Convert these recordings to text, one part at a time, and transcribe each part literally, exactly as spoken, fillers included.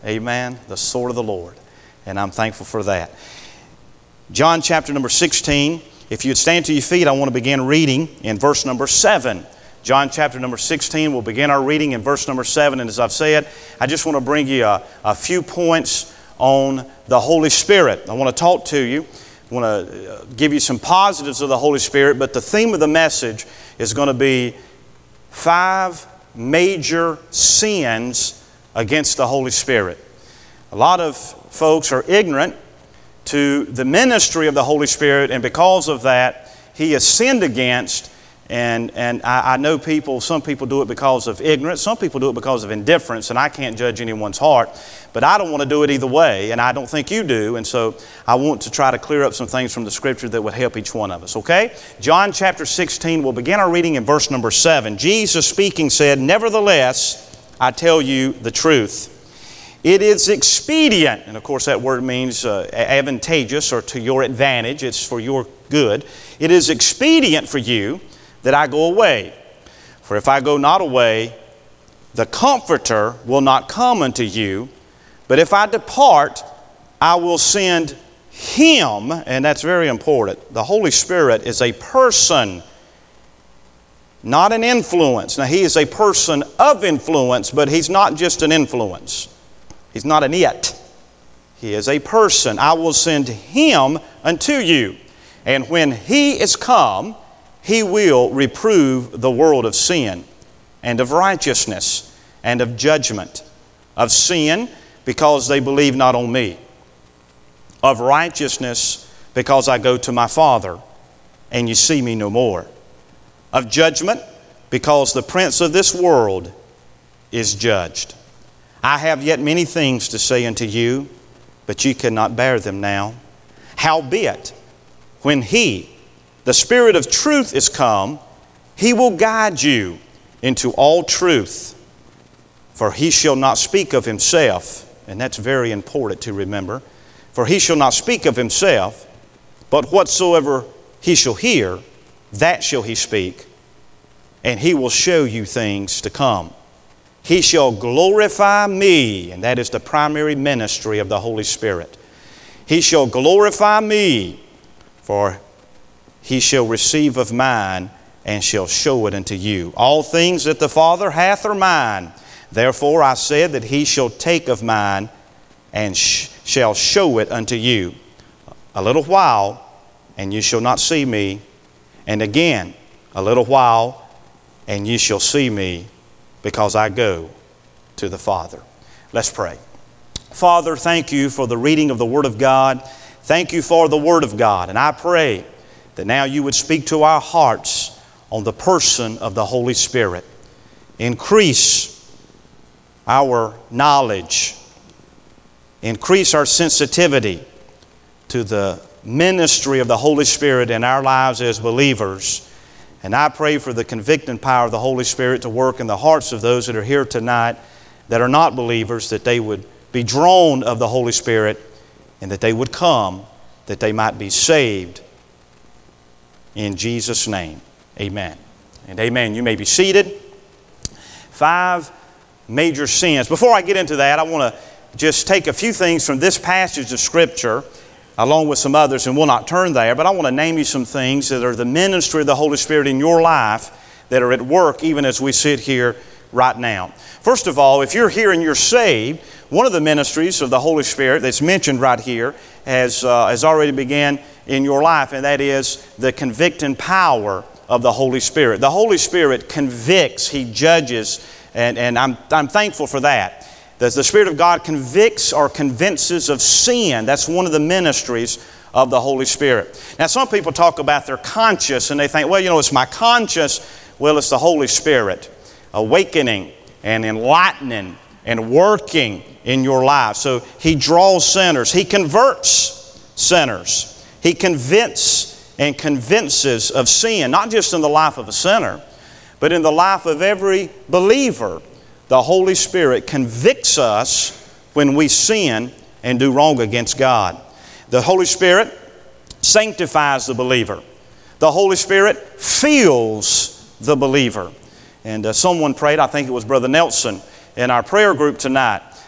Amen. The sword of the Lord. And I'm thankful for that. John chapter number sixteen. If you'd stand to your feet, I want to begin reading in verse number seven. John chapter number sixteen, we'll begin our reading in verse number seven. And as I've said, I just want to bring you a, a few points on the Holy Spirit. I want to talk to you. I want to give you some positives of the Holy Spirit, but the theme of the message is going to be five major sins against the Holy Spirit. A lot of folks are ignorant to the ministry of the Holy Spirit, and because of that, He is sinned against. And and I, I know people, some people do it because of ignorance, some people do it because of indifference, and I can't judge anyone's heart, but I don't want to do it either way, and I don't think you do, and so I want to try to clear up some things from the Scripture that would help each one of us, okay? John chapter sixteen, we'll begin our reading in verse number seven. Jesus speaking said, "Nevertheless, I tell you the truth. It is expedient," and of course that word means uh, advantageous or to your advantage, it's for your good. "It is expedient for you that I go away. For if I go not away, the Comforter will not come unto you. But if I depart, I will send Him," and that's very important. The Holy Spirit is a person, not an influence. Now, He is a person of influence, but He's not just an influence. He's not an it. He is a person. "I will send Him unto you. And when He is come, He will reprove the world of sin and of righteousness and of judgment. Of sin, because they believe not on me. Of righteousness, because I go to my Father, and you see me no more. Of judgment, because the prince of this world is judged. I have yet many things to say unto you, but ye cannot bear them now. Howbeit, when He, the Spirit of truth, is come, He will guide you into all truth. For He shall not speak of Himself," and that's very important to remember, "for He shall not speak of Himself, but whatsoever He shall hear, that shall He speak, and He will show you things to come. He shall glorify me," and that is the primary ministry of the Holy Spirit. "He shall glorify me, for He shall receive of mine, and shall show it unto you. All things that the Father hath are mine. Therefore I said that He shall take of mine, and sh- shall show it unto you. A little while, and you shall not see me. And again, a little while, and you shall see me, because I go to the Father." Let's pray. Father, thank You for the reading of the Word of God. Thank You for the Word of God. And I pray that now You would speak to our hearts on the person of the Holy Spirit. Increase our knowledge. Increase our sensitivity to the ministry of the Holy Spirit in our lives as believers. And I pray for the convicting power of the Holy Spirit to work in the hearts of those that are here tonight that are not believers, that they would be drawn of the Holy Spirit and that they would come, that they might be saved. In Jesus' name, amen. And amen. You may be seated. Five major sins. Before I get into that, I want to just take a few things from this passage of Scripture, along with some others, and we'll not turn there, but I want to name you some things that are the ministry of the Holy Spirit in your life that are at work even as we sit here right now. First of all, if you're here and you're saved, one of the ministries of the Holy Spirit that's mentioned right here has, uh, has already began in your life, and that is the convicting power of the Holy Spirit. The Holy Spirit convicts, He judges, and, and I'm, I'm thankful for that. The, the Spirit of God convicts or convinces of sin. That's one of the ministries of the Holy Spirit. Now, some people talk about their conscience, and they think, well, you know, it's my conscience. Well, it's the Holy Spirit awakening and enlightening and working in your life. So He draws sinners. He converts sinners. He convinces and convinces of sin, not just in the life of a sinner, but in the life of every believer. The Holy Spirit convicts us when we sin and do wrong against God. The Holy Spirit sanctifies the believer. The Holy Spirit fills the believer. And uh, someone prayed, I think it was Brother Nelson, in our prayer group tonight,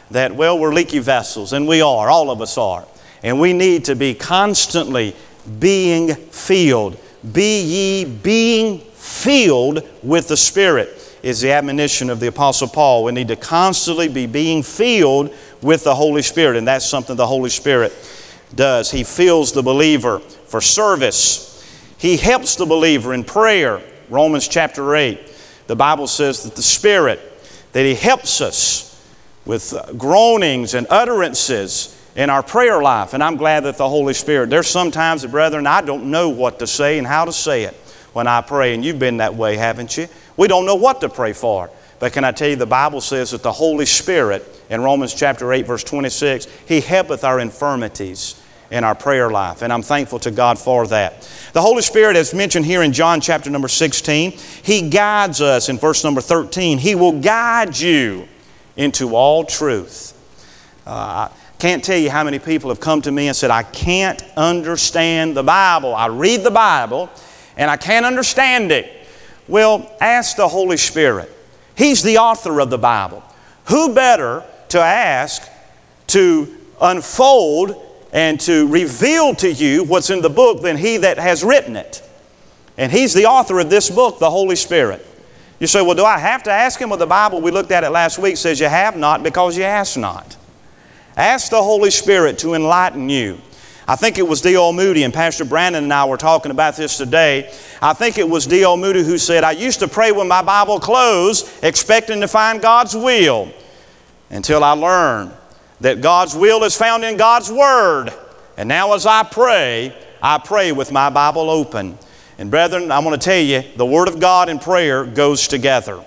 that, well, we're leaky vessels, and we are, all of us are. And we need to be constantly being filled. Be ye being filled with the Spirit is the admonition of the Apostle Paul. We need to constantly be being filled with the Holy Spirit, and that's something the Holy Spirit does. He fills the believer for service. He helps the believer in prayer. Romans chapter eight, the Bible says that the Spirit, that He helps us with groanings and utterances in our prayer life. And I'm glad that the Holy Spirit, there's sometimes, brethren, I don't know what to say and how to say it when I pray. And you've been that way, haven't you? We don't know what to pray for. But can I tell you, the Bible says that the Holy Spirit, in Romans chapter eight, verse twenty-six, He helpeth our infirmities in our prayer life. And I'm thankful to God for that. The Holy Spirit, as mentioned here in John chapter number sixteen, He guides us in verse number thirteen. He will guide you into all truth. Uh, I can't tell you how many people have come to me and said, I can't understand the Bible. I read the Bible and I can't understand it. Well, ask the Holy Spirit. He's the author of the Bible. Who better to ask to unfold and to reveal to you what's in the book than He that has written it? And He's the author of this book, the Holy Spirit. You say, well, do I have to ask Him? Well, the Bible, we looked at it last week, says you have not because you ask not. Ask the Holy Spirit to enlighten you. I think it was D L Moody, and Pastor Brandon and I were talking about this today. I think it was D L Moody who said, I used to pray with my Bible closed, expecting to find God's will, until I learned that God's will is found in God's Word. And now as I pray, I pray with my Bible open. And brethren, I want to tell you, the Word of God and prayer goes together.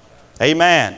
Amen.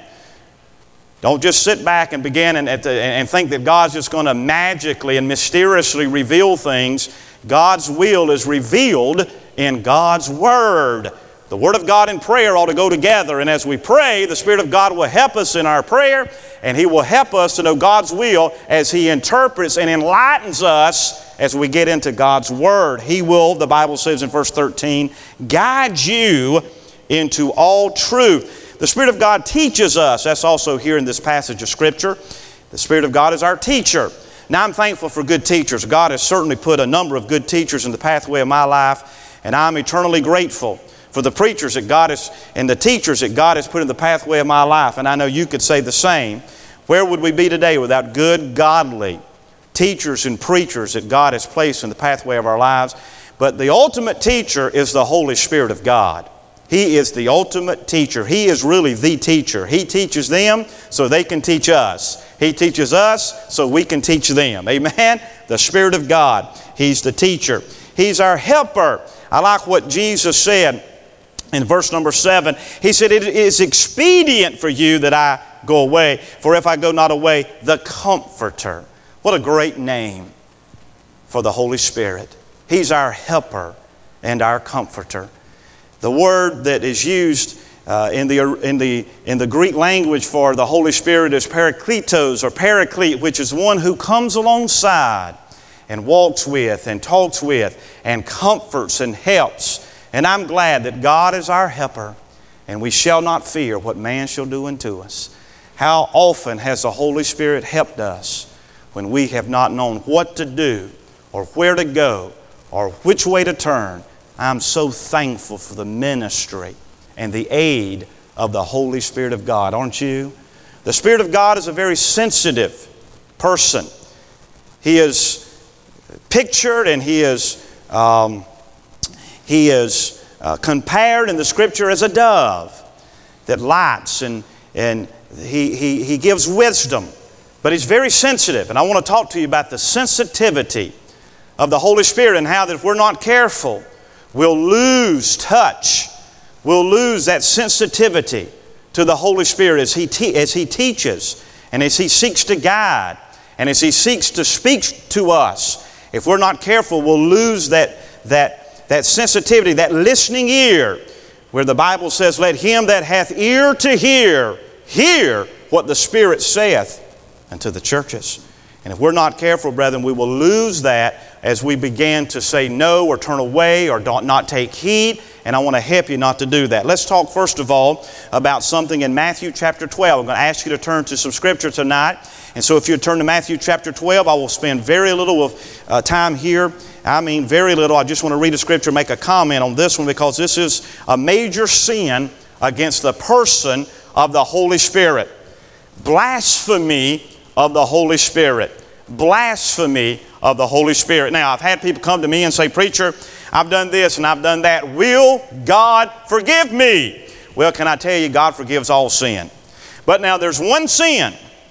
Don't just sit back and begin and, and think that God's just going to magically and mysteriously reveal things. God's will is revealed in God's Word. The Word of God and prayer ought to go together. And as we pray, the Spirit of God will help us in our prayer, and He will help us to know God's will as He interprets and enlightens us as we get into God's Word. He will, the Bible says in verse thirteen, guide you into all truth. The Spirit of God teaches us. That's also here in this passage of Scripture. The Spirit of God is our teacher. Now, I'm thankful for good teachers. God has certainly put a number of good teachers in the pathway of my life, and I'm eternally grateful for the preachers that God has, and the teachers that God has put in the pathway of my life. And I know you could say the same. Where would we be today without good, godly teachers and preachers that God has placed in the pathway of our lives? But the ultimate teacher is the Holy Spirit of God. He is the ultimate teacher. He is really the teacher. He teaches them so they can teach us. He teaches us so we can teach them. Amen? The Spirit of God. He's the teacher. He's our helper. I like what Jesus said in verse number seven. He said, it is expedient for you that I go away, for if I go not away, the Comforter. What a great name for the Holy Spirit. He's our helper and our comforter. The word that is used uh, in, the, in, the, in the Greek language for the Holy Spirit is parakletos or paraclete, which is one who comes alongside and walks with and talks with and comforts and helps. And I'm glad that God is our helper, and we shall not fear what man shall do unto us. How often has the Holy Spirit helped us when we have not known what to do or where to go or which way to turn? I'm so thankful for the ministry and the aid of the Holy Spirit of God, aren't you? The Spirit of God is a very sensitive person. He is pictured and He is, um, he is uh, compared in the Scripture as a dove that lights, and, and he, he, he gives wisdom. But He's very sensitive, and I want to talk to you about the sensitivity of the Holy Spirit and how that if we're not careful, we'll lose touch. We'll lose that sensitivity to the Holy Spirit as He, te- as He teaches and as He seeks to guide and as He seeks to speak to us. If we're not careful, we'll lose that, that, that sensitivity, that listening ear, where the Bible says, let him that hath ear to hear, hear what the Spirit saith unto the churches. And if we're not careful, brethren, we will lose that, as we begin to say no or turn away or don't not take heed, and I want to help you not to do that. Let's talk first of all about something in Matthew chapter twelve. I'm going to ask you to turn to some scripture tonight. And so if you turn to Matthew chapter twelve, I will spend very little of uh, time here. I mean very little. I just want to read a scripture, make a comment on this one, because this is a major sin against the person of the Holy Spirit. Blasphemy of the Holy Spirit. Blasphemy of the Holy Spirit. Now, I've had people come to me and say, "Preacher, I've done this and I've done that. Will God forgive me?" Well, can I tell you, God forgives all sin. But now there's one sin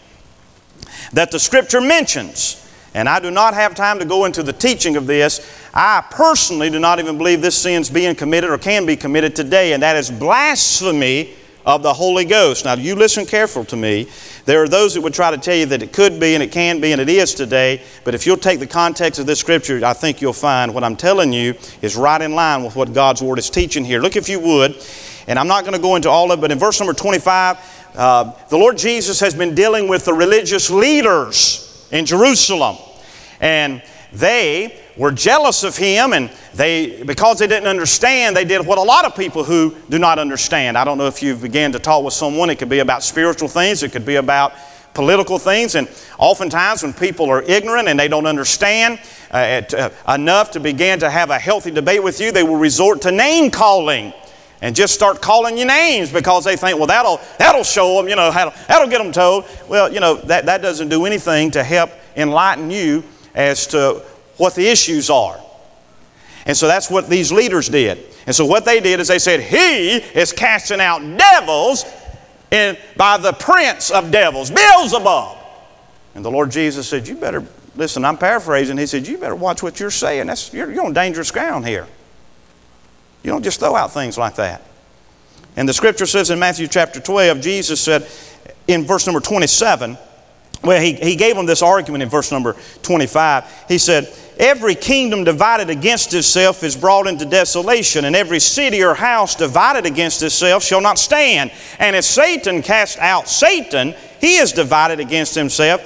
that the Scripture mentions, and I do not have time to go into the teaching of this. I personally do not even believe this sin's being committed or can be committed today, and that is blasphemy of the Holy Ghost. Now, you listen careful to me. There are those that would try to tell you that it could be and it can be and it is today, but if you'll take the context of this Scripture, I think you'll find what I'm telling you is right in line with what God's Word is teaching here. Look, if you would, and I'm not going to go into all of it, but in verse number twenty-five, uh, the Lord Jesus has been dealing with the religious leaders in Jerusalem, and they were jealous of Him, and they, because they didn't understand, they did what a lot of people who do not understand. I don't know if you've began to talk with someone. It could be about spiritual things. It could be about political things. And oftentimes when people are ignorant and they don't understand uh, it, uh, enough to begin to have a healthy debate with you, they will resort to name calling and just start calling you names because they think, well, that'll, that'll show them, you know, that'll, that'll get them told. Well, you know, that, that doesn't do anything to help enlighten you as to what the issues are. And so that's what these leaders did. And so what they did is they said, "He is casting out devils in, by the prince of devils, Beelzebub." And the Lord Jesus said, "You better, listen, I'm paraphrasing. He said, you better watch what you're saying. That's, you're, you're on dangerous ground here. You don't just throw out things like that." And the Scripture says in Matthew chapter twelve, Jesus said in verse number twenty-seven, well, he, he gave them this argument in verse number twenty-five. He said, "Every kingdom divided against itself is brought into desolation, and every city or house divided against itself shall not stand. And if Satan cast out Satan, he is divided against himself.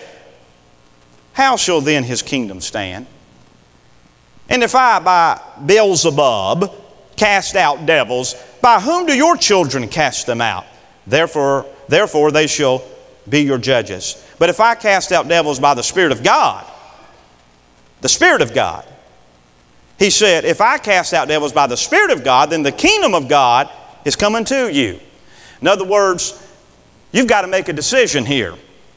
How shall then his kingdom stand? And if I by Beelzebub cast out devils, by whom do your children cast them out? Therefore, therefore they shall be your judges. But if I cast out devils by the Spirit of God," the Spirit of God, he said, "if I cast out devils by the Spirit of God, then the kingdom of God is coming to you." In other words, you've got to make a decision here.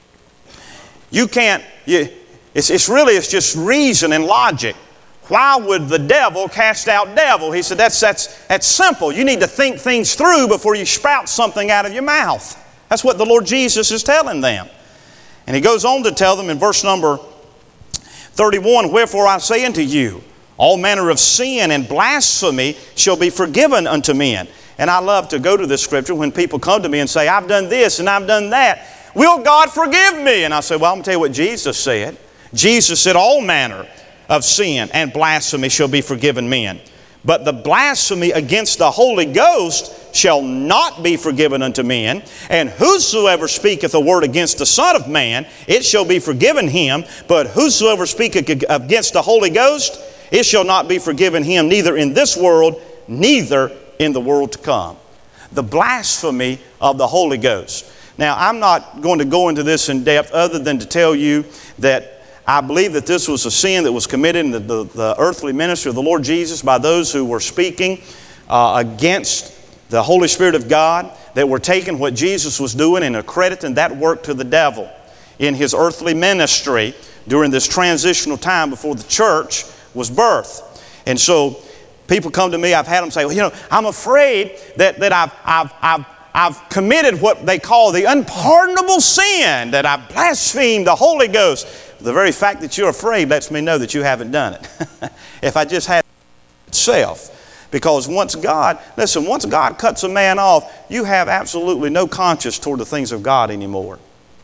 You can't, you, it's, it's really, it's just reason and logic. Why would the devil cast out devil? He said, that's, that's, that's simple. You need to think things through before you sprout something out of your mouth. That's what the Lord Jesus is telling them. And he goes on to tell them in verse number thirty-one, "Wherefore I say unto you, all manner of sin and blasphemy shall be forgiven unto men." And I love to go to this scripture when people come to me and say, "I've done this and I've done that. Will God forgive me?" And I say, well, I'm going to tell you what Jesus said. Jesus said, "All manner of sin and blasphemy shall be forgiven men. But the blasphemy against the Holy Ghost shall not be forgiven unto men. And whosoever speaketh a word against the Son of Man, it shall be forgiven him. But whosoever speaketh against the Holy Ghost, it shall not be forgiven him, neither in this world, neither in the world to come." The blasphemy of the Holy Ghost. Now, I'm not going to go into this in depth other than to tell you that I believe that this was a sin that was committed in the, the, the earthly ministry of the Lord Jesus by those who were speaking uh, against the Holy Spirit of God, that were taking what Jesus was doing and accrediting that work to the devil in His earthly ministry during this transitional time before the church was birthed. And so people come to me, I've had them say, well, you know, I'm afraid that, that I've, I've, I've, I've committed what they call the unpardonable sin, that I've blasphemed the Holy Ghost. The very fact that you're afraid lets me know that you haven't done it. If I just had it itself. Because once God, listen, once God cuts a man off, you have absolutely no conscience toward the things of God anymore.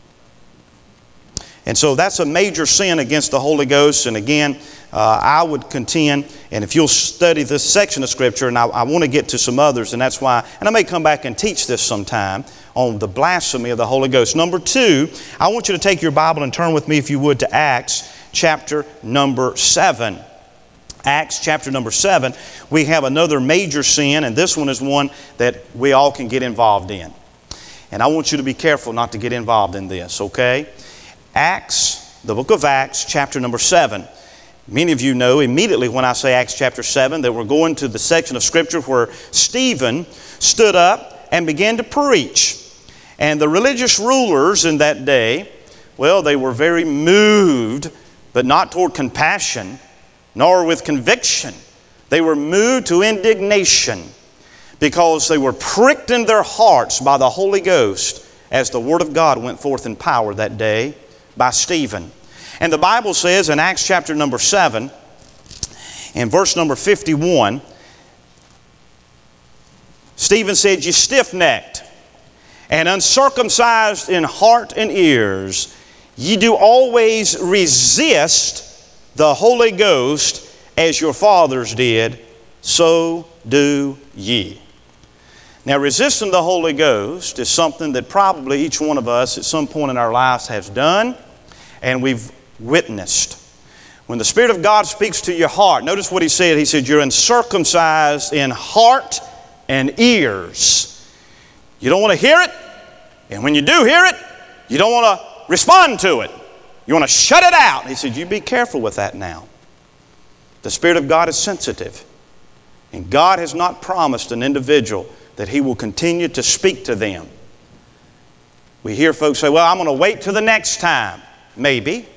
And so that's a major sin against the Holy Ghost. And again, uh, I would contend, and if you'll study this section of Scripture, and I, I want to get to some others, and that's why, and I may come back and teach this sometime on the blasphemy of the Holy Ghost. Number two, I want you to take your Bible and turn with me, if you would, to Acts chapter number seven. Acts chapter number seven, we have another major sin, and this one is one that we all can get involved in. And I want you to be careful not to get involved in this, okay? Acts, the book of Acts, chapter number seven. Many of you know immediately when I say Acts chapter seven that we're going to the section of Scripture where Stephen stood up and began to preach. And the religious rulers in that day, well, they were very moved, but not toward compassion, nor with conviction. They were moved to indignation because they were pricked in their hearts by the Holy Ghost as the Word of God went forth in power that day by Stephen. And the Bible says in Acts chapter number seven, in verse number fifty-one, Stephen said, "You stiff-necked and uncircumcised in heart and ears, ye do always resist the Holy Ghost as your fathers did, so do ye." Now, resisting the Holy Ghost is something that probably each one of us at some point in our lives has done and we've witnessed. When the Spirit of God speaks to your heart, notice what He said. He said, "You're uncircumcised in heart and ears." You don't want to hear it, and when you do hear it, you don't want to respond to it. You want to shut it out. He said, you be careful with that now. The Spirit of God is sensitive, and God has not promised an individual that He will continue to speak to them. We hear folks say, "Well, I'm going to wait till the next time." Maybe.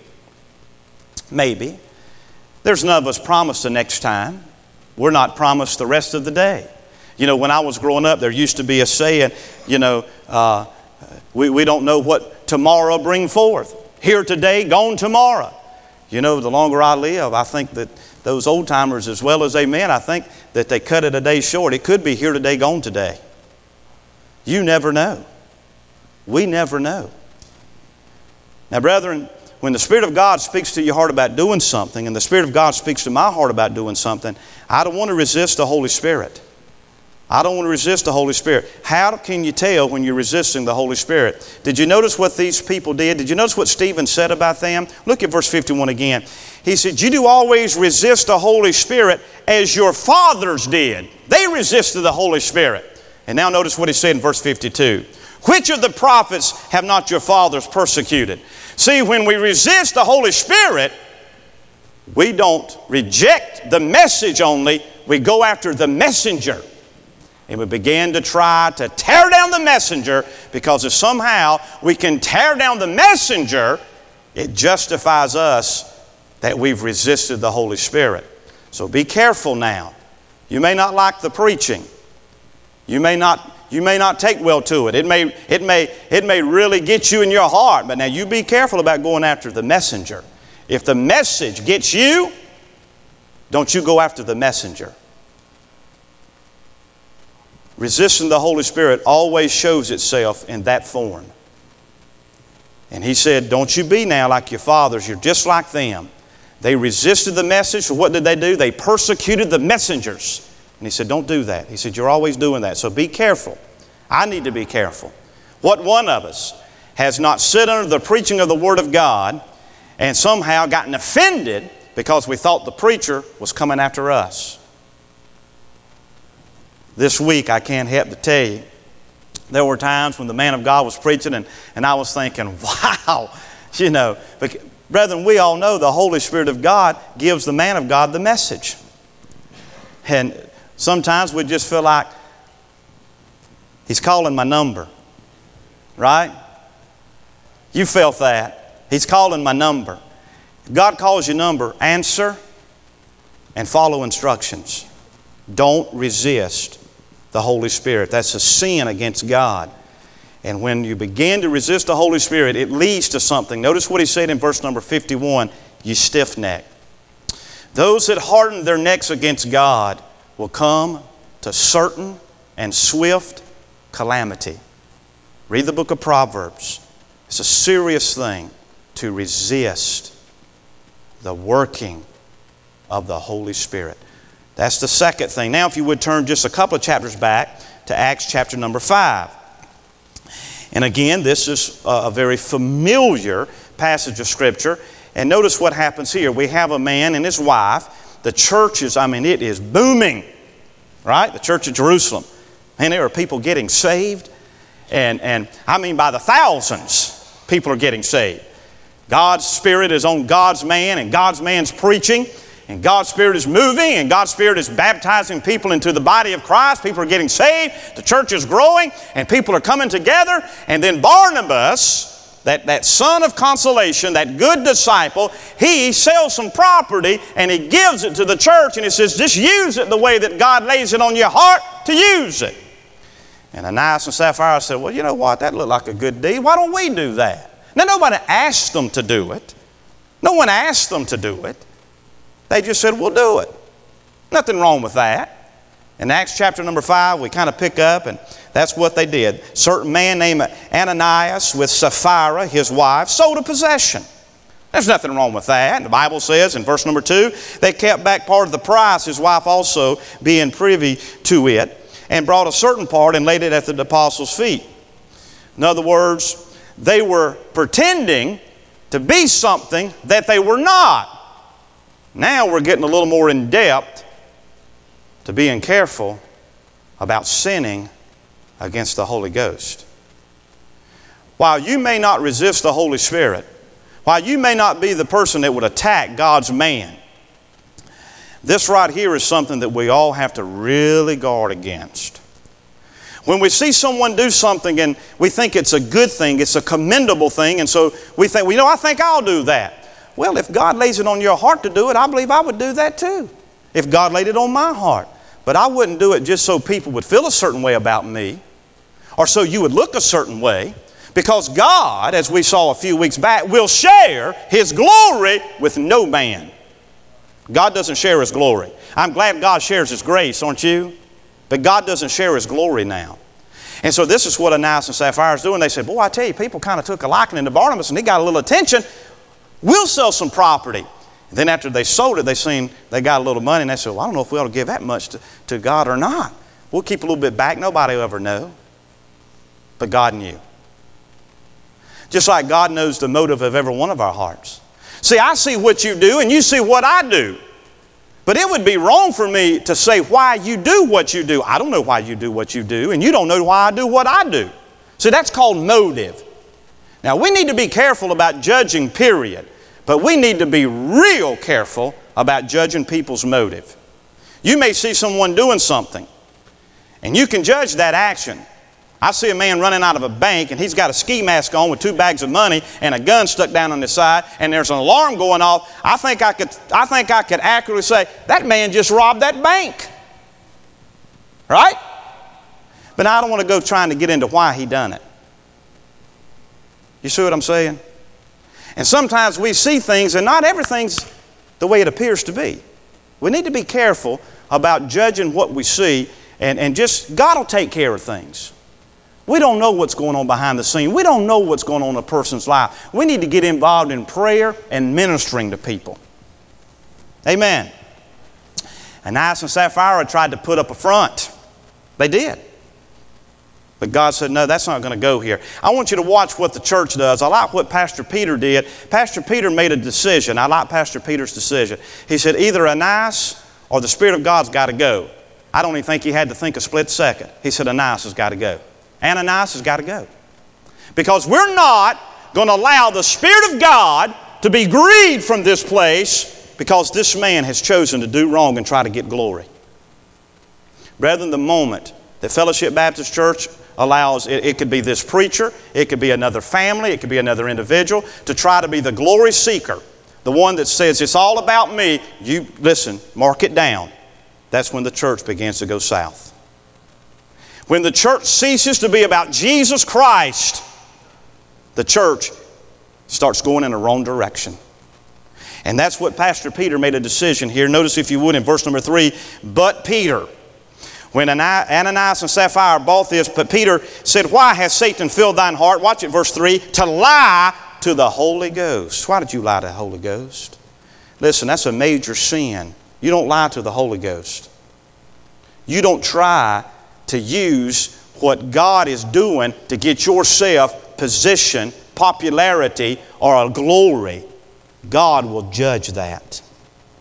Maybe. There's none of us promised the next time. We're not promised the rest of the day. You know, when I was growing up, there used to be a saying, you know, uh, we, we don't know what tomorrow will bring forth. Here today, gone tomorrow. You know, the longer I live, I think that those old timers, as well as they meant, I think that they cut it a day short. It could be here today, gone today. You never know. We never know. Now, brethren, when the Spirit of God speaks to your heart about doing something, and the Spirit of God speaks to my heart about doing something, I don't want to resist the Holy Spirit. I don't want to resist the Holy Spirit. How can you tell when you're resisting the Holy Spirit? Did you notice what these people did? Did you notice what Stephen said about them? Look at verse fifty-one again. He said, "You do always resist the Holy Spirit as your fathers did." They resisted the Holy Spirit. And now notice what he said in verse fifty-two. "Which of the prophets have not your fathers persecuted?" See, when we resist the Holy Spirit, we don't reject the message only, we go after the messenger. And we begin to try to tear down the messenger, because if somehow we can tear down the messenger, it justifies us that we've resisted the Holy Spirit. So be careful now. You may not like the preaching. You may not You may not take well to it. It may, it may, it may really get you in your heart. But now you be careful about going after the messenger. If the message gets you, don't you go after the messenger. Resisting the Holy Spirit always shows itself in that form. And he said, don't you be now like your fathers. You're just like them. They resisted the message. So what did they do? They persecuted the messengers. And he said, don't do that. He said, you're always doing that. So be careful. I need to be careful. What one of us has not sit under the preaching of the Word of God and somehow gotten offended because we thought the preacher was coming after us? This week, I can't help to tell you, there were times when the man of God was preaching and, and I was thinking, wow, you know. But brethren, we all know the Holy Spirit of God gives the man of God the message. And sometimes we just feel like he's calling my number, right? You felt that. He's calling my number. If God calls your number, answer and follow instructions. Don't resist the Holy Spirit. That's a sin against God. And when you begin to resist the Holy Spirit, it leads to something. Notice what he said in verse number fifty-one, you stiff-neck. Those that harden their necks against God will come to certain and swift calamity. Read the book of Proverbs. It's a serious thing to resist the working of the Holy Spirit. That's the second thing. Now, if you would turn just a couple of chapters back to Acts chapter number five. And again, this is a very familiar passage of Scripture. And notice what happens here. We have a man and his wife, the church is, I mean, it is booming, right? The church of Jerusalem. And there are people getting saved. And, and I mean, by the thousands, people are getting saved. God's Spirit is on God's man, and God's man's preaching, and God's Spirit is moving, and God's Spirit is baptizing people into the body of Christ. People are getting saved. The church is growing, and people are coming together. And then Barnabas, that, that son of consolation, that good disciple, he sells some property, and he gives it to the church, and he says, just use it the way that God lays it on your heart to use it. And Ananias and Sapphira said, well, you know what? That looked like a good deed. Why don't we do that? Now, nobody asked them to do it. No one asked them to do it. They just said, we'll do it. Nothing wrong with that. In Acts chapter number five, we kind of pick up, and that's what they did. A certain man named Ananias with Sapphira, his wife, sold a possession. There's nothing wrong with that. And the Bible says in verse number two, they kept back part of the price, his wife also being privy to it, and brought a certain part and laid it at the apostles' feet. In other words, they were pretending to be something that they were not. Now we're getting a little more in depth to being careful about sinning against the Holy Ghost. While you may not resist the Holy Spirit, while you may not be the person that would attack God's man, this right here is something that we all have to really guard against. When we see someone do something and we think it's a good thing, it's a commendable thing, and so we think, well, you know, I think I'll do that. Well, if God lays it on your heart to do it, I believe I would do that too. If God laid it on my heart. But I wouldn't do it just so people would feel a certain way about me, or so you would look a certain way, because God, as we saw a few weeks back, will share His glory with no man. God doesn't share His glory. I'm glad God shares His grace, aren't you? But God doesn't share His glory now. And so this is what Ananias and Sapphira is doing. They said, boy, I tell you, people kind of took a liking to Barnabas and he got a little attention. We'll sell some property. And then after they sold it, they seen they got a little money, and they said, well, I don't know if we ought to give that much to, to God or not. We'll keep a little bit back. Nobody will ever know. But God knew. Just like God knows the motive of every one of our hearts. See, I see what you do and you see what I do. But it would be wrong for me to say why you do what you do. I don't know why you do what you do, and you don't know why I do what I do. See, that's called motive. Now, we need to be careful about judging, period. But we need to be real careful about judging people's motive. You may see someone doing something, and you can judge that action. I see a man running out of a bank, and he's got a ski mask on with two bags of money and a gun stuck down on his side, and there's an alarm going off. I think I could, I think I could accurately say, that man just robbed that bank. Right? But I don't want to go trying to get into why he done it. You see what I'm saying? And sometimes we see things, and not everything's the way it appears to be. We need to be careful about judging what we see, and, and just, God will take care of things. We don't know what's going on behind the scene. We don't know what's going on in a person's life. We need to get involved in prayer and ministering to people. Amen. Ananias and Sapphira tried to put up a front. They did. But God said, no, that's not going to go here. I want you to watch what the church does. I like what Pastor Peter did. Pastor Peter made a decision. I like Pastor Peter's decision. He said, either Ananias or the Spirit of God's got to go. I don't even think he had to think a split second. He said, Ananias has got to go. Ananias has got to go. Because we're not going to allow the Spirit of God to be grieved from this place because this man has chosen to do wrong and try to get glory. Brethren, the moment that Fellowship Baptist Church allows, it, it could be this preacher, it could be another family, it could be another individual, to try to be the glory seeker, the one that says it's all about me, you listen, mark it down. That's when the church begins to go south. When the church ceases to be about Jesus Christ, the church starts going in the wrong direction. And that's what Pastor Peter made a decision here. Notice, if you would, in verse number three, but Peter. When Ananias and Sapphira bought this, but Peter said, why has Satan filled thine heart? Watch it, verse three, to lie to the Holy Ghost. Why did you lie to the Holy Ghost? Listen, that's a major sin. You don't lie to the Holy Ghost. You don't try to use what God is doing to get yourself position, popularity, or a glory. God will judge that.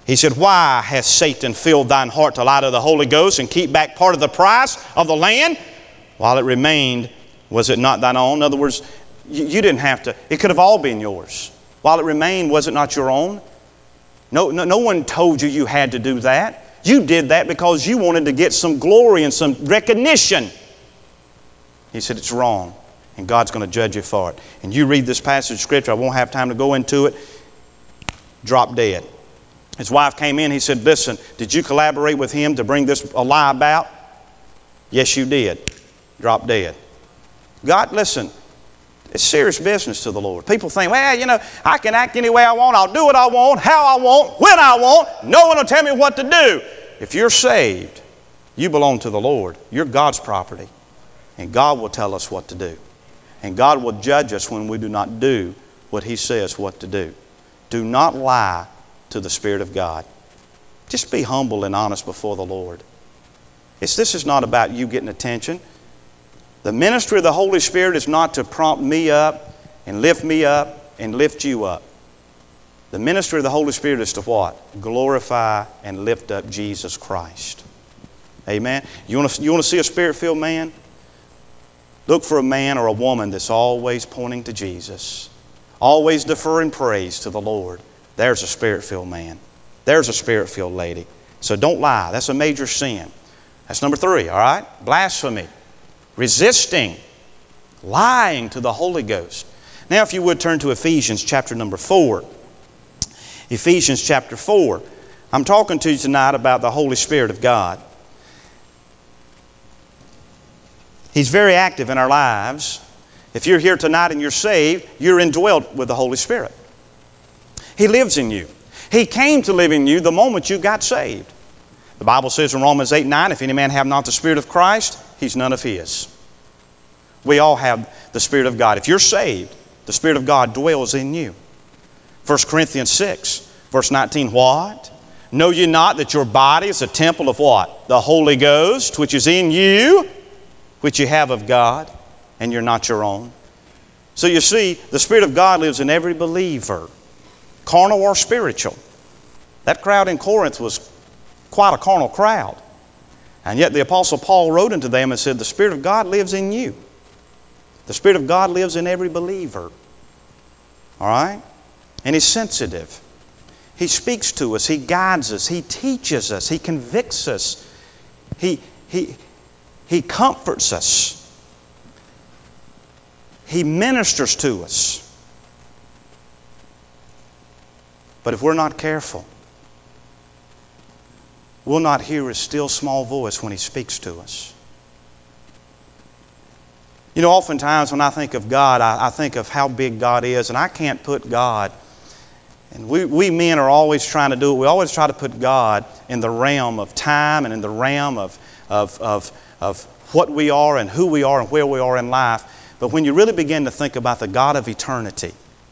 He said, why has Satan filled thine heart to lie to the Holy Ghost and keep back part of the price of the land? While it remained, was it not thine own? In other words, you, you didn't have to. It could have all been yours. While it remained, was it not your own? No, no, no one told you you had to do that. You did that because you wanted to get some glory and some recognition. He said it's wrong, and God's going to judge you for it. And you read this passage of Scripture, I won't have time to go into it, drop dead. His wife came in, he said, listen, did you collaborate with him to bring this a lie about? Yes, you did. Drop dead. God, listen, it's serious business to the Lord. People think, well, you know, I can act any way I want. I'll do what I want, how I want, when I want. No one will tell me what to do. If you're saved, you belong to the Lord. You're God's property. And God will tell us what to do. And God will judge us when we do not do what He says what to do. Do not lie to the Spirit of God. Just be humble and honest before the Lord. It's, this is not about you getting attention. The ministry of the Holy Spirit is not to prompt me up and lift me up and lift you up. The ministry of the Holy Spirit is to what? Glorify and lift up Jesus Christ. Amen. You want to, you want to see a Spirit-filled man? Look for a man or a woman that's always pointing to Jesus. Always deferring praise to the Lord. There's a Spirit-filled man. There's a Spirit-filled lady. So don't lie. That's a major sin. That's number three, all right? Blasphemy. Resisting. Lying to the Holy Ghost. Now if you would turn to Ephesians chapter number four. Ephesians chapter four. I'm talking to you tonight about the Holy Spirit of God. He's very active in our lives. If you're here tonight and you're saved, you're indwelt with the Holy Spirit. He lives in you. He came to live in you the moment you got saved. The Bible says in Romans eight nine, if any man have not the Spirit of Christ, he's none of His. We all have the Spirit of God. If you're saved, the Spirit of God dwells in you. First Corinthians six, verse nineteen, what? Know ye not that your body is a temple of what? The Holy Ghost, which is in you, which you have of God, and you're not your own. So you see, the Spirit of God lives in every believer, carnal or spiritual. That crowd in Corinth was quite a carnal crowd. And yet the Apostle Paul wrote unto them and said, the Spirit of God lives in you. The Spirit of God lives in every believer. All right? And He's sensitive. He speaks to us. He guides us. He teaches us. He convicts us. He, he, he comforts us. He ministers to us. But if we're not careful, we'll not hear His still small voice when He speaks to us. You know, oftentimes when I think of God, I, I think of how big God is, and I can't put God, and we, we men are always trying to do it, we always try to put God in the realm of time and in the realm of, of, of, of what we are and who we are and where we are in life. But when you really begin to think about the God of eternity,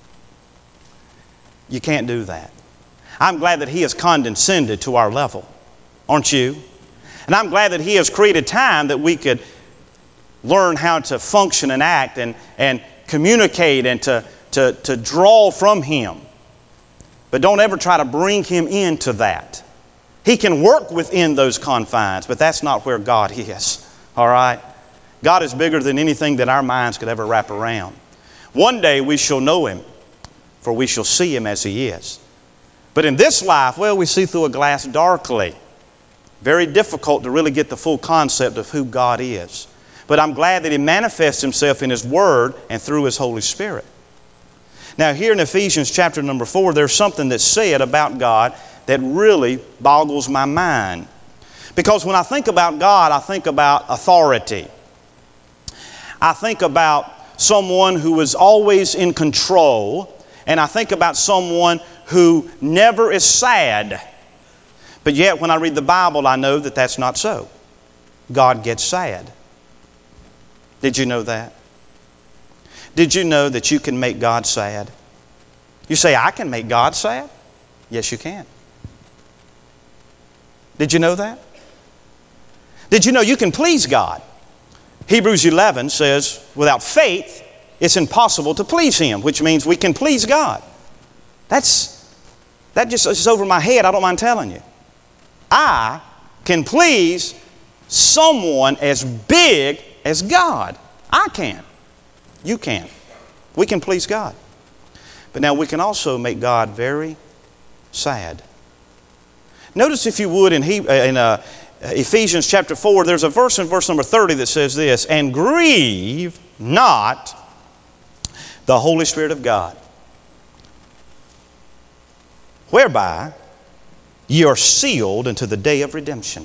you can't do that. I'm glad that He has condescended to our level. Aren't you? And I'm glad that He has created time that we could learn how to function and act and, and communicate and to, to, to draw from Him. But don't ever try to bring Him into that. He can work within those confines, but that's not where God is. All right? God is bigger than anything that our minds could ever wrap around. One day we shall know Him, for we shall see Him as He is. But in this life, well, we see through a glass darkly. Very difficult to really get the full concept of who God is. But I'm glad that He manifests Himself in His Word and through His Holy Spirit. Now here in Ephesians chapter number four, there's something that's said about God that really boggles my mind. Because when I think about God, I think about authority. I think about someone who is always in control. And I think about someone who never is sad. But yet when I read the Bible, I know that that's not so. God gets sad. Did you know that? Did you know that you can make God sad? You say, I can make God sad? Yes, you can. Did you know that? Did you know you can please God? Hebrews eleven says, without faith, it's impossible to please Him, which means we can please God. That's, That just is over my head. I don't mind telling you. I can please someone as big as God. I can. You can. We can please God. But now we can also make God very sad. Notice, if you would, in, he, in uh, Ephesians chapter four, there's a verse in verse number thirty that says this, and grieve not the Holy Spirit of God, whereby ye are sealed unto the day of redemption.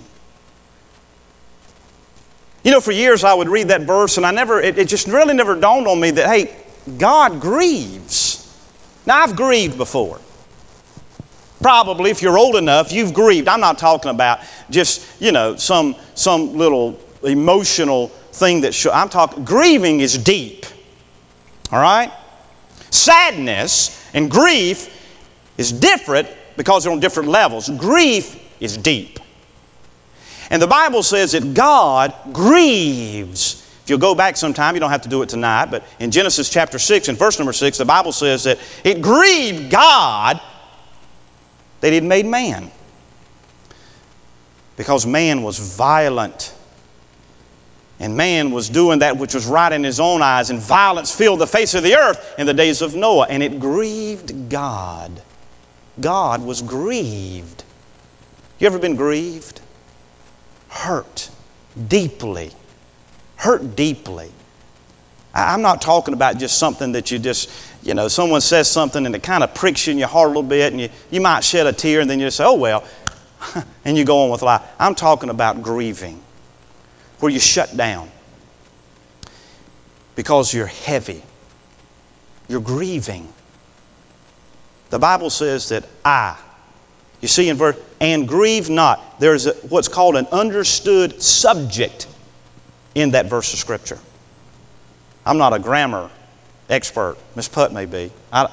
You know, for years I would read that verse and I never, it, it just really never dawned on me that, hey, God grieves. Now, I've grieved before. Probably, if you're old enough, you've grieved. I'm not talking about just, you know, some, some little emotional thing that should, I'm talking, grieving is deep. All right? Sadness and grief is different because they're on different levels. Grief is deep. And the Bible says that God grieves. If you'll go back sometime, you don't have to do it tonight, but in Genesis chapter six and verse number six, the Bible says that it grieved God that He'd made man. Because man was violent. And man was doing that which was right in his own eyes, and violence filled the face of the earth in the days of Noah. And it grieved God. God was grieved. You ever been grieved? Hurt deeply. Hurt deeply. I'm not talking about just something that you just, you know, someone says something and it kind of pricks you in your heart a little bit, and you, you might shed a tear and then you just say, oh well, and you go on with life. I'm talking about grieving, where you shut down because you're heavy. You're grieving. The Bible says that I, you see in verse, and grieve not. There's a, what's called an understood subject in that verse of Scripture. I'm not a grammar expert. Miss Putt may be. I,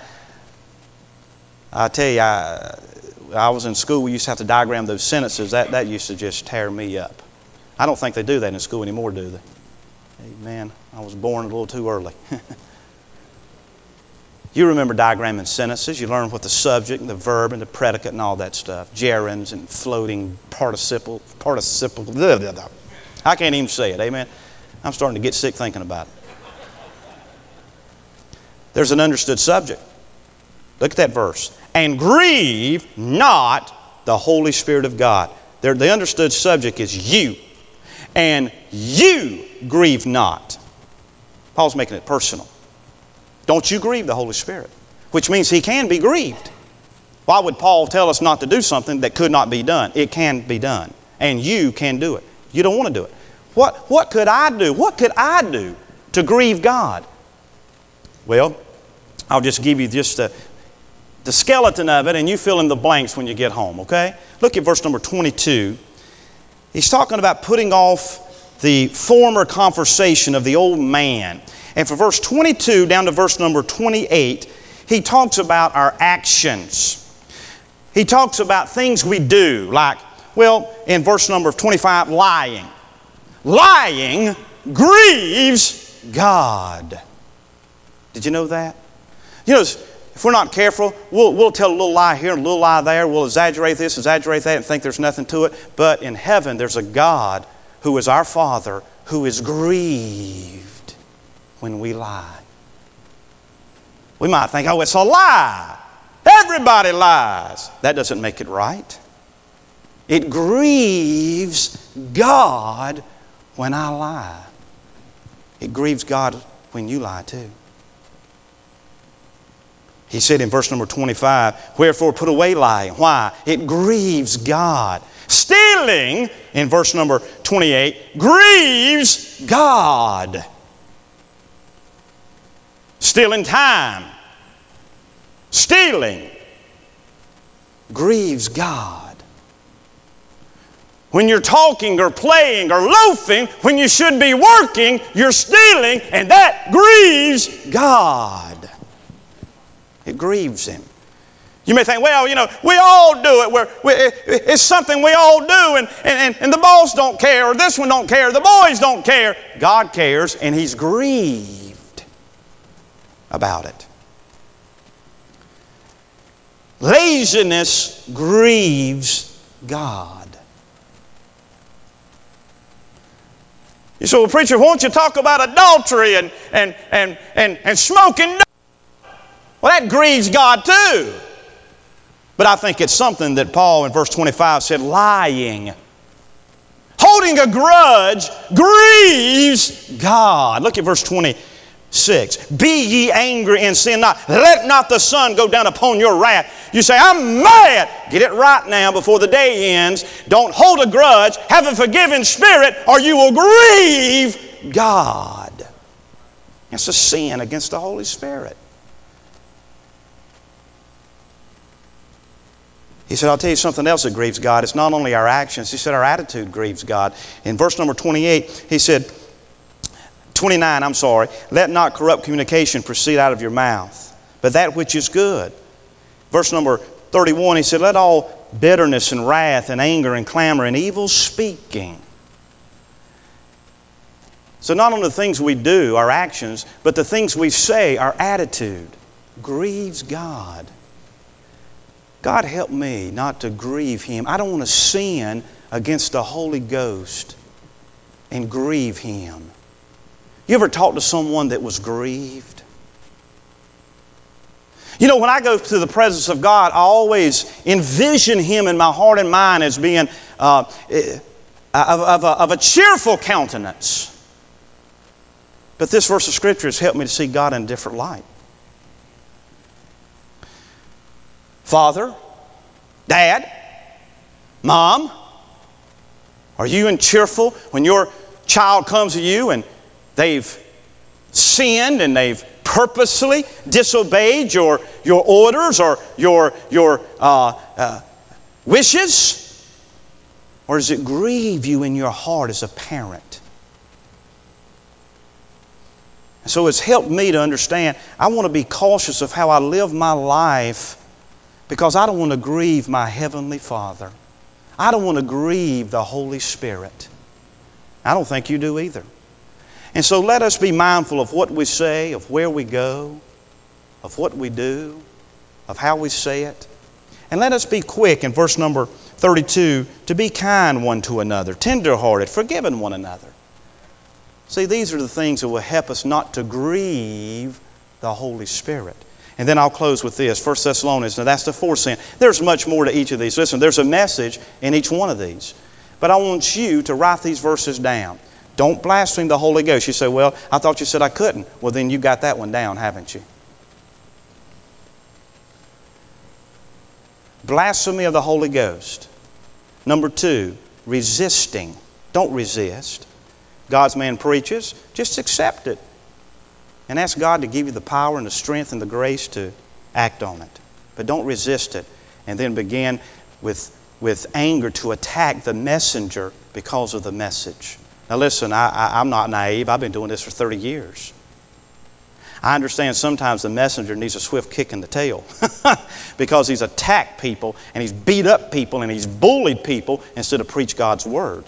I tell you, I, I was in school, we used to have to diagram those sentences. That, that used to just tear me up. I don't think they do that in school anymore, do they? Amen. I was born a little too early. You remember diagramming sentences. You learn what the subject and the verb and the predicate and all that stuff. Gerunds and floating participle, participle. Blah, blah, blah. I can't even say it. Amen. I'm starting to get sick thinking about it. There's an understood subject. Look at that verse. And grieve not the Holy Spirit of God. There, the understood subject is you. And you grieve not. Paul's making it personal. Don't you grieve the Holy Spirit, which means He can be grieved. Why would Paul tell us not to do something that could not be done? It can be done, and you can do it. You don't want to do it. What, what could I do? What could I do to grieve God? Well, I'll just give you just the, the skeleton of it, and you fill in the blanks when you get home, okay? Look at verse number twenty-two. He's talking about putting off the former conversation of the old man. And from verse twenty-two down to verse number twenty-eight, he talks about our actions. He talks about things we do, like, well, in verse number twenty-five, lying. Lying grieves God. Did you know that? You know, if we're not careful, we'll, we'll tell a little lie here and a little lie there. We'll exaggerate this, exaggerate that, and think there's nothing to it. But in heaven, there's a God who is our Father, who is grieved when we lie. We might think, oh, it's a lie. Everybody lies. That doesn't make it right. It grieves God when I lie. It grieves God when you lie too. He said in verse number twenty-five, wherefore put away lying. Why? It grieves God. Stealing, in verse number twenty-eight, grieves God. Stealing time. Stealing grieves God. When you're talking or playing or loafing, when you should be working, you're stealing, and that grieves God. It grieves Him. You may think, well, you know, we all do it. We're, we, it's something we all do, and, and, and the boss don't care, or this one don't care, the boys don't care. God cares, and He's grieved about it. Laziness grieves God. You say, well, preacher, won't you talk about adultery and, and, and, and, and smoking? Well, that grieves God too. But I think it's something that Paul in verse twenty-five said, lying. Holding a grudge grieves God. Look at verse twenty-six. Be ye angry and sin not. Let not the sun go down upon your wrath. You say, I'm mad. Get it right now before the day ends. Don't hold a grudge. Have a forgiving spirit or you will grieve God. It's a sin against the Holy Spirit. He said, I'll tell you something else that grieves God. It's not only our actions. He said our attitude grieves God. In verse number twenty-eight, he said, twenty-nine, I'm sorry, let not corrupt communication proceed out of your mouth, but that which is good. Verse number thirty-one, he said, let all bitterness and wrath and anger and clamor and evil speaking. So not only the things we do, our actions, but the things we say, our attitude, grieves God. God help me not to grieve Him. I don't want to sin against the Holy Ghost and grieve Him. You ever talk to someone that was grieved? You know, when I go to the presence of God, I always envision Him in my heart and mind as being uh, of, of, a, of a cheerful countenance. But this verse of Scripture has helped me to see God in a different light. Father, Dad, Mom, are you in cheerful when your child comes to you and they've sinned and they've purposely disobeyed your, your orders or your, your uh, uh, wishes? Or does it grieve you in your heart as a parent? So it's helped me to understand I want to be cautious of how I live my life because I don't want to grieve my Heavenly Father. I don't want to grieve the Holy Spirit. I don't think you do either. And so let us be mindful of what we say, of where we go, of what we do, of how we say it. And let us be quick in verse number thirty-two to be kind one to another, tender-hearted, forgiving one another. See, these are the things that will help us not to grieve the Holy Spirit. And then I'll close with this, First Thessalonians. Now that's the fourth sin. There's much more to each of these. Listen, there's a message in each one of these. But I want you to write these verses down. Don't blaspheme the Holy Ghost. You say, well, I thought you said I couldn't. Well, then you got that one down, haven't you? Blasphemy of the Holy Ghost. Number two, resisting. Don't resist. God's man preaches, just accept it. And ask God to give you the power and the strength and the grace to act on it. But don't resist it. And then begin with, with anger to attack the messenger because of the message. Now listen, I, I, I'm not naive. I've been doing this for thirty years. I understand sometimes the messenger needs a swift kick in the tail because he's attacked people and he's beat up people and he's bullied people instead of preach God's Word.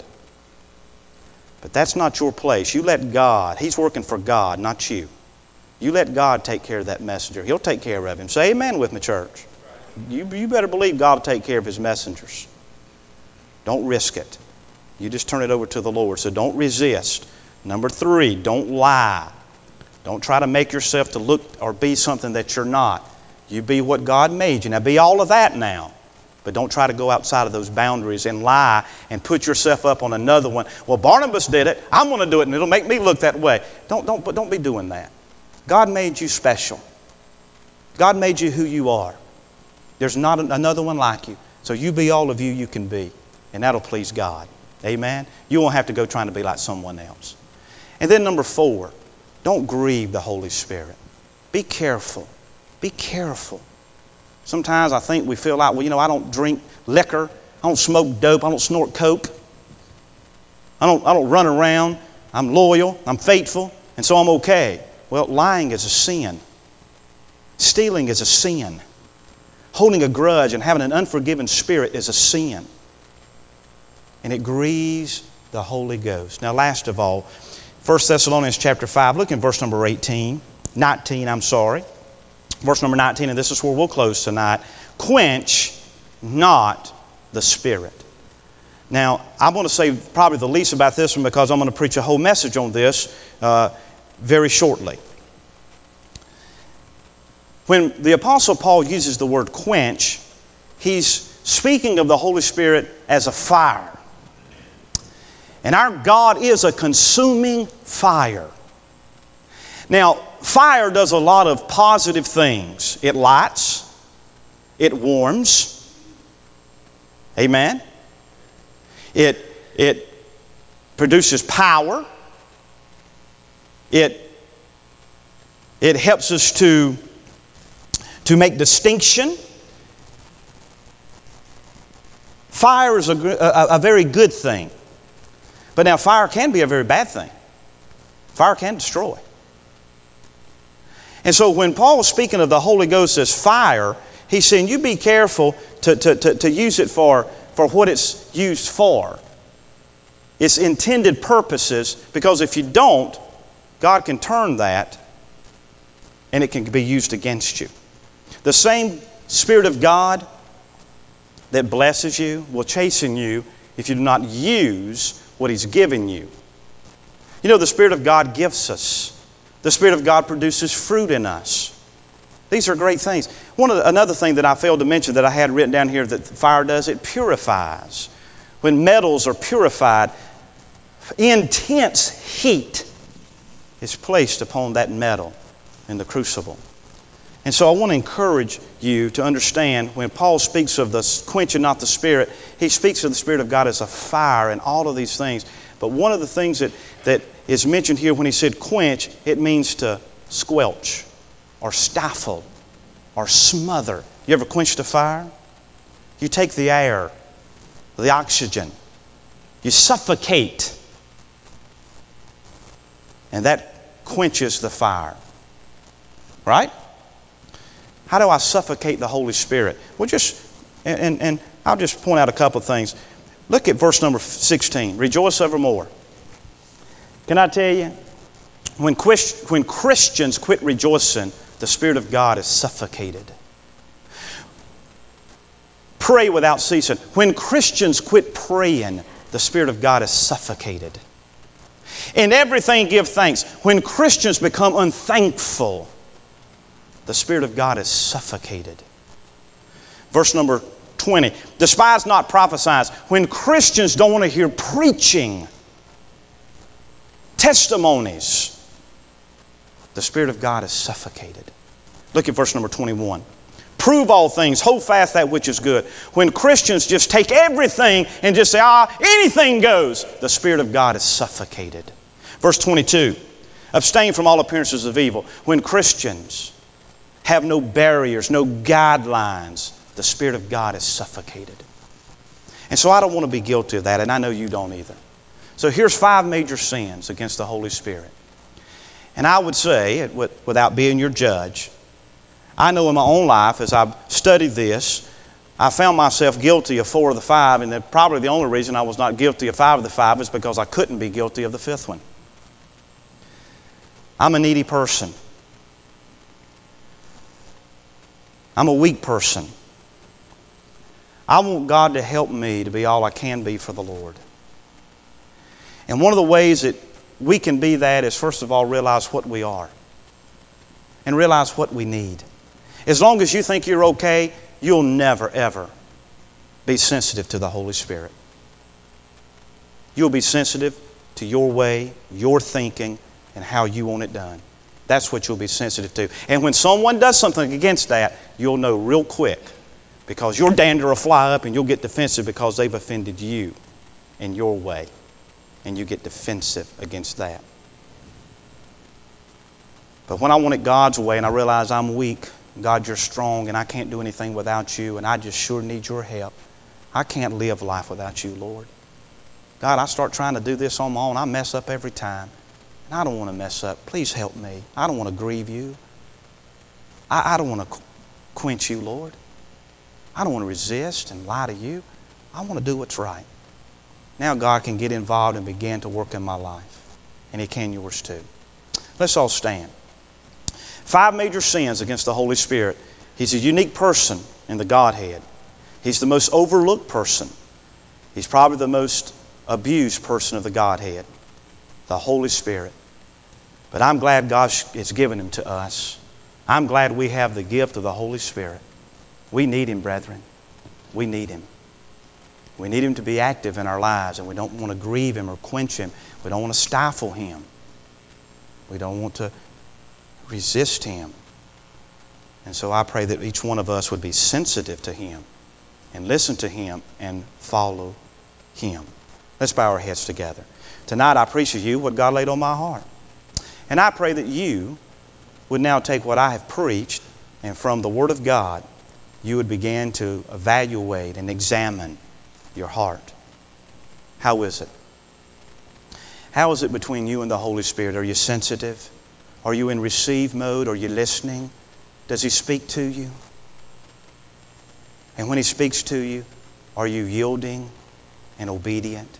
But that's not your place. You let God, He's working for God, not you. You let God take care of that messenger. He'll take care of him. Say amen with me, church. You, you better believe God will take care of His messengers. Don't risk it. You just turn it over to the Lord. So don't resist. Number three, don't lie. Don't try to make yourself to look or be something that you're not. You be what God made you. Now be all of that now. But don't try to go outside of those boundaries and lie and put yourself up on another one. Well, Barnabas did it. I'm going to do it and it'll make me look that way. Don't, don't, don't be doing that. God made you special. God made you who you are. There's not another one like you. So you be all of you you can be. And that'll please God. Amen? You won't have to go trying to be like someone else. And then number four, don't grieve the Holy Spirit. Be careful. Be careful. Sometimes I think we feel like, well, you know, I don't drink liquor. I don't smoke dope. I don't snort coke. I don't, I don't run around. I'm loyal. I'm faithful. And so I'm okay. Well, lying is a sin. Stealing is a sin. Holding a grudge and having an unforgiving spirit is a sin. And it grieves the Holy Ghost. Now, last of all, First Thessalonians chapter five, look in verse number eighteen, nineteen, I'm sorry. Verse number nineteen, and this is where we'll close tonight. Quench not the Spirit. Now, I'm going to say probably the least about this one because I'm going to preach a whole message on this uh, very shortly. When the Apostle Paul uses the word quench, he's speaking of the Holy Spirit as a fire. And our God is a consuming fire. Now, fire does a lot of positive things. It lights. It warms. Amen. It, it produces power. It, it helps us to, to make distinction. Fire is a, a, a very good thing. But now fire can be a very bad thing. Fire can destroy. And so when Paul was speaking of the Holy Ghost as fire, he's saying you be careful to, to, to, to use it for, for what it's used for. Its intended purposes, because if you don't, God can turn that and it can be used against you. The same Spirit of God that blesses you will chasten you if you do not use what He's given you. You know, the Spirit of God gifts us. The Spirit of God produces fruit in us. These are great things. One of the, another thing that I failed to mention that I had written down here that fire does, it purifies. When metals are purified, intense heat is placed upon that metal in the crucible. And so I want to encourage you to understand when Paul speaks of the quenching not the Spirit, he speaks of the Spirit of God as a fire and all of these things. But one of the things that, that is mentioned here when he said quench, it means to squelch or stifle or smother. You ever quenched a fire? You take the air, the oxygen, you suffocate, and that quenches the fire. Right? How do I suffocate the Holy Spirit? Well, just, and, and, and I'll just point out a couple of things. Look at verse number sixteen. Rejoice evermore. Can I tell you, when, when Christians quit rejoicing, the Spirit of God is suffocated. Pray without ceasing. When Christians quit praying, the Spirit of God is suffocated. In everything give thanks. When Christians become unthankful, the Spirit of God is suffocated. Verse number twenty. Despise not prophesying. When Christians don't want to hear preaching, testimonies, the Spirit of God is suffocated. Look at verse number twenty-one. Prove all things, hold fast that which is good. When Christians just take everything and just say, ah, anything goes, the Spirit of God is suffocated. Verse twenty-two. Abstain from all appearances of evil. When Christians have no barriers, no guidelines, the Spirit of God is suffocated. And so I don't want to be guilty of that, and I know you don't either. So here's five major sins against the Holy Spirit. And I would say, without being your judge, I know in my own life as I've studied this, I found myself guilty of four of the five, and that probably the only reason I was not guilty of five of the five is because I couldn't be guilty of the fifth one. I'm a needy person. I'm a weak person. I want God to help me to be all I can be for the Lord. And one of the ways that we can be that is, first of all, realize what we are and realize what we need. As long as you think you're okay, you'll never, ever be sensitive to the Holy Spirit. You'll be sensitive to your way, your thinking, and how you want it done. That's what you'll be sensitive to. And when someone does something against that, you'll know real quick, because your dander will fly up and you'll get defensive because they've offended you in your way. And you get defensive against that. But when I want it God's way and I realize I'm weak, God, you're strong and I can't do anything without you and I just sure need your help. I can't live life without you, Lord. God, I start trying to do this on my own. I mess up every time. And I don't want to mess up. Please help me. I don't want to grieve you. I, I don't want to quench you, Lord. I don't want to resist and lie to you. I want to do what's right. Now God can get involved and begin to work in my life. And He can yours too. Let's all stand. Five major sins against the Holy Spirit. He's a unique person in the Godhead. He's the most overlooked person. He's probably the most abused person of the Godhead, the Holy Spirit. But I'm glad God has given Him to us. I'm glad we have the gift of the Holy Spirit. We need Him, brethren. We need Him. We need Him to be active in our lives, and we don't want to grieve Him or quench Him. We don't want to stifle Him. We don't want to resist Him. And so I pray that each one of us would be sensitive to Him and listen to Him and follow Him. Let's bow our heads together. Tonight I preach to you what God laid on my heart. And I pray that you would now take what I have preached, and from the Word of God, you would begin to evaluate and examine your heart. How is it? How is it between you and the Holy Spirit? Are you sensitive? Are you in receive mode? Are you listening? Does He speak to you? And when He speaks to you, are you yielding and obedient?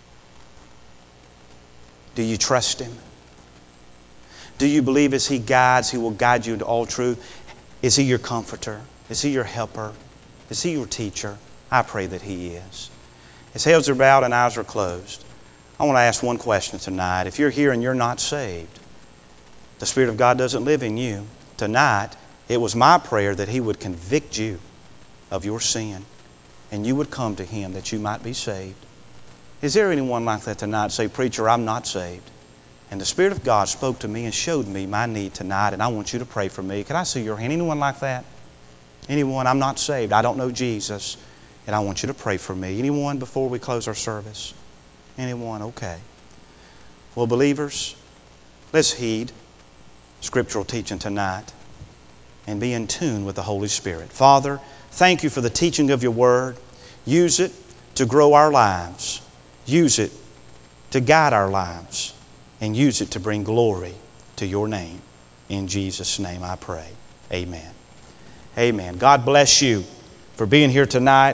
Do you trust Him? Do you believe as He guides, He will guide you into all truth? Is He your comforter? Is He your helper? Is He your teacher? I pray that He is. As heads are bowed and eyes are closed, I want to ask one question tonight. If you're here and you're not saved, the Spirit of God doesn't live in you, tonight it was my prayer that He would convict you of your sin and you would come to Him that you might be saved. Is there anyone like that tonight? Say, preacher, I'm not saved. And the Spirit of God spoke to me and showed me my need tonight, and I want you to pray for me. Can I see your hand? Anyone like that? Anyone? I'm not saved. I don't know Jesus, and I want you to pray for me. Anyone before we close our service? Anyone? Okay. Well, believers, let's heed scriptural teaching tonight and be in tune with the Holy Spirit. Father, thank You for the teaching of Your Word. Use it to grow our lives. Use it to guide our lives. And use it to bring glory to Your name. In Jesus' name I pray. Amen. Amen. God bless you for being here tonight.